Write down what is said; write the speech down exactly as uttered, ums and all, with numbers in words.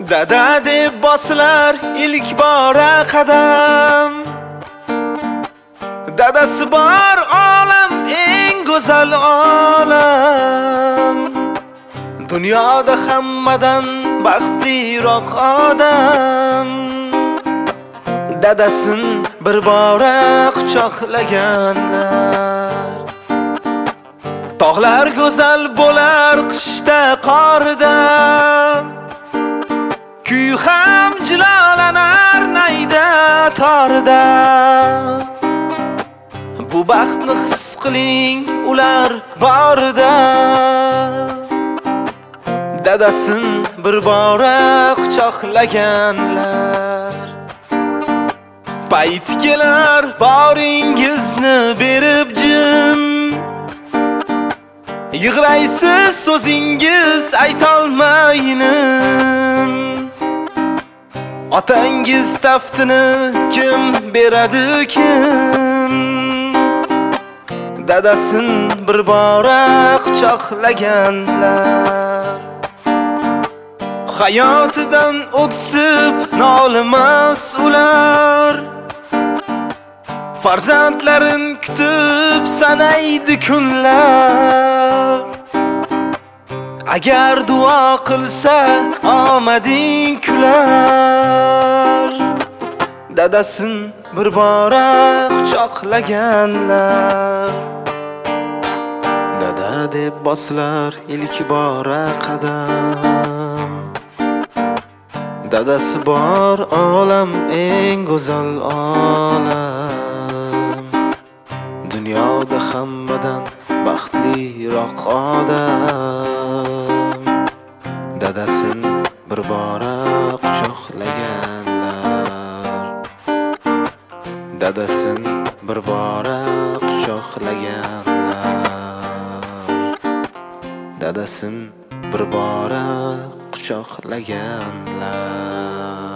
Dada deb boslar ilk bora qadam. Dadasi bor olam eng go'zal olam. Dunyoda hammadan baxtliroq odam. Dadasin bir bora quchoqlaganlar. Tog'lar go'zal bo'lar qishda qorda. Kuy ham jilolanar nayda torda. Bu baxtni his qiling ular borda. Dadasin bir bora quchoqlaganlar. Payt kelar boringizni berib jim. Yig'laysiz so'zingiz aytolmaynim. Otangiz taftini kim beradi kim? Dadasin bir bora quchoqlaganlar. Hayotidan o'ksib nolimas ular. Farzandlarin kutib sanaydi kunlar. Agar duo qilsa omading kular. Dadasin bir bora quchoqlaganlar. Dada deb boslar ilk bora qadam. Dadasi bor olam eng go'zal olam. Dunyoda hammadan baxtliroq odam. Dadasin bir bora quchoqlaganlar. Dadasin bir bora quchoqlaganlar. Dadasin bir bora quchoqlaganlar.